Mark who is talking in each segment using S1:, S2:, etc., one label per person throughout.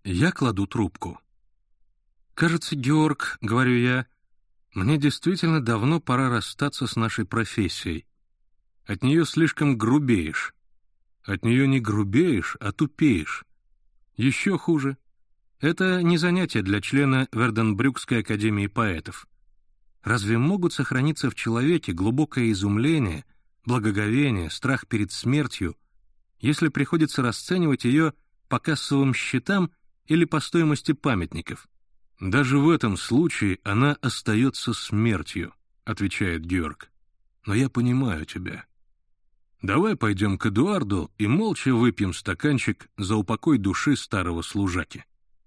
S1: Я кладу трубку. «Кажется, Георг, — говорю я, — мне действительно давно пора расстаться с нашей профессией. От нее слишком грубеешь. От нее не грубеешь, а тупеешь. Еще хуже. Это не занятие для члена Верденбрюкской академии поэтов. Разве могут сохраниться в человеке глубокое изумление, благоговение, страх перед смертью, если приходится расценивать ее по кассовым счетам или по стоимости памятников? «Даже в этом случае она остается смертью», — отвечает Георг. «Но я понимаю тебя. Давай пойдем к Эдуарду и молча выпьем стаканчик за упокой души старого служаки».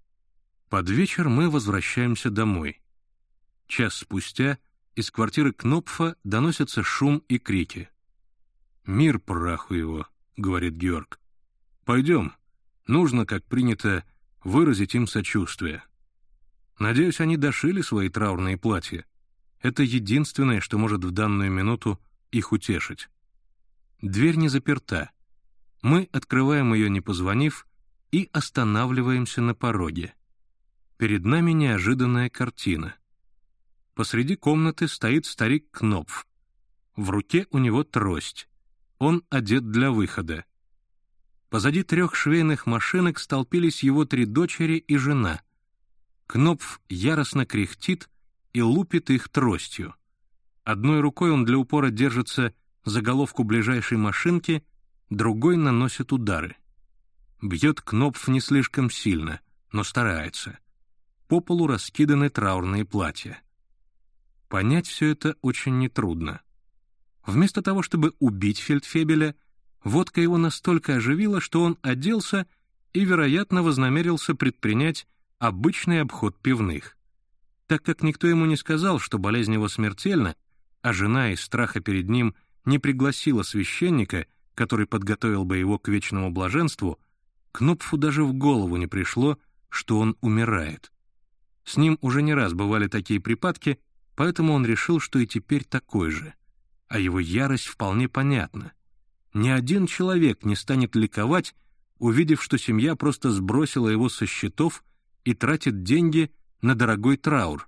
S1: Под вечер мы возвращаемся домой. Час спустя из квартиры Кнопфа доносятся шум и крики. «Мир праху его», — говорит Георг. «Пойдем. Нужно, как принято, выразить им сочувствие. Надеюсь, они дошили свои траурные платья. Это единственное, что может в данную минуту их утешить». Дверь не заперта. Мы открываем ее, не позвонив, и останавливаемся на пороге. Перед нами неожиданная картина. Посреди комнаты стоит старик Кнопф. В руке у него трость. Он одет для выхода. Позади 3 швейных машинок столпились его 3 дочери и жена. Кнопф яростно кряхтит и лупит их тростью. Одной рукой он для упора держится за головку ближайшей машинки, другой наносит удары. Бьет Кнопф не слишком сильно, но старается. По полу раскиданы траурные платья. Понять все это очень нетрудно. Вместо того, чтобы убить фельдфебеля, водка его настолько оживила, что он оделся и, вероятно, вознамерился предпринять обычный обход пивных. Так как никто ему не сказал, что болезнь его смертельна, а жена из страха перед ним не пригласила священника, который подготовил бы его к вечному блаженству, Кнопфу даже в голову не пришло, что он умирает. С ним уже не раз бывали такие припадки, поэтому он решил, что и теперь такой же. А его ярость вполне понятна. Ни один человек не станет ликовать, увидев, что семья просто сбросила его со счетов и тратит деньги на дорогой траур.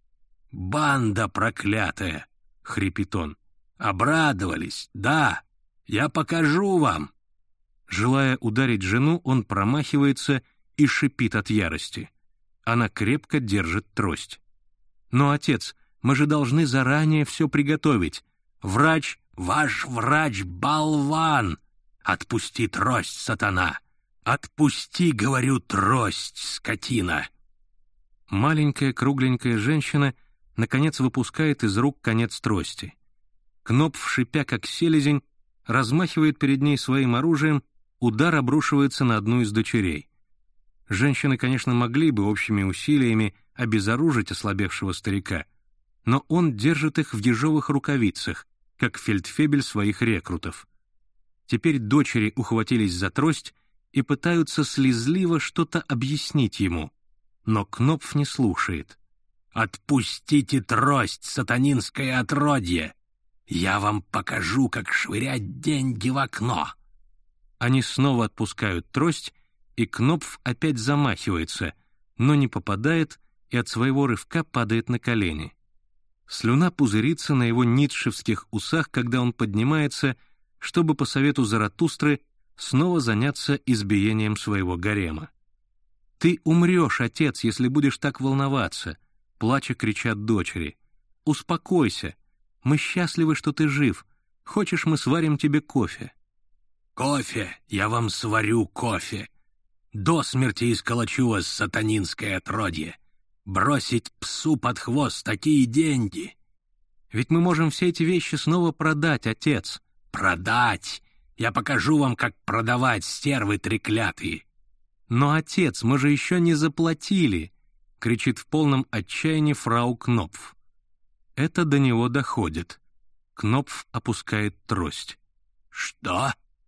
S1: «Банда проклятая!» — хрипит он. «Обрадовались, да, я покажу вам!» Желая ударить жену, он промахивается и шипит от ярости. Она крепко держит трость. «Но, отец, мы же должны заранее все приготовить. Врач, ваш врач — болван! Отпусти трость, сатана! Отпусти, говорю, трость, скотина!» Маленькая кругленькая женщина наконец выпускает из рук конец трости. Кнопф, шипя как селезень, размахивает перед ней своим оружием, удар обрушивается на одну из дочерей. Женщины, конечно, могли бы общими усилиями обезоружить ослабевшего старика, но он держит их в ежовых рукавицах, как фельдфебель своих рекрутов. Теперь дочери ухватились за трость и пытаются слезливо что-то объяснить ему, но Кнопф не слушает. «Отпустите трость, сатанинское отродье! Я вам покажу, как швырять деньги в окно!» Они снова отпускают трость, и Кнопф опять замахивается, но не попадает и от своего рывка падает на колени. Слюна пузырится на его ницшевских усах, когда он поднимается, чтобы по совету Заратустры снова заняться избиением своего гарема. «Ты умрешь, отец, если будешь так волноваться», — плача кричат дочери. «Успокойся. Мы счастливы, что ты жив. Хочешь, мы сварим тебе кофе?» «Кофе? Я вам сварю кофе. До смерти исколочу вас, сатанинское отродье. Бросить псу под хвост такие деньги!» «Ведь мы можем все эти вещи снова продать, отец». «Продать? Я покажу вам, как продавать, стервы треклятые!» «Но, отец, мы же еще не заплатили!» — кричит в полном отчаянии фрау Кнопф. Это до него доходит. Кнопф опускает трость. «Что?»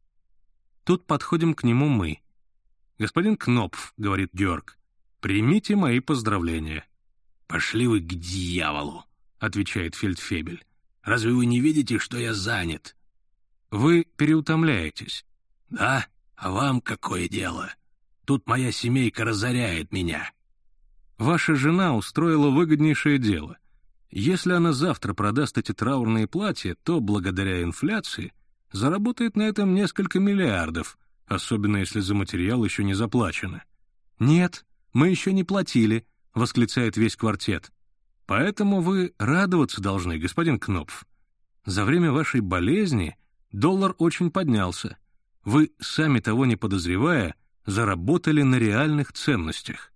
S1: Тут подходим к нему мы. «Господин Кнопф, — говорит Георг, — примите мои поздравления». «Пошли вы к дьяволу!» — отвечает фельдфебель. «Разве вы не видите, что я занят?» «Вы переутомляетесь». «Да? А вам какое дело?
S2: Тут моя семейка разоряет меня».
S1: Ваша жена устроила выгоднейшее дело. Если она завтра продаст эти траурные платья, то, благодаря инфляции, заработает на этом несколько миллиардов, особенно если за материал еще не заплачено. «Нет, мы еще не платили», — восклицает весь квартет. «Поэтому вы радоваться должны, господин Кнопф. За время вашей болезни доллар очень поднялся. Вы, сами того не подозревая, заработали на реальных ценностях.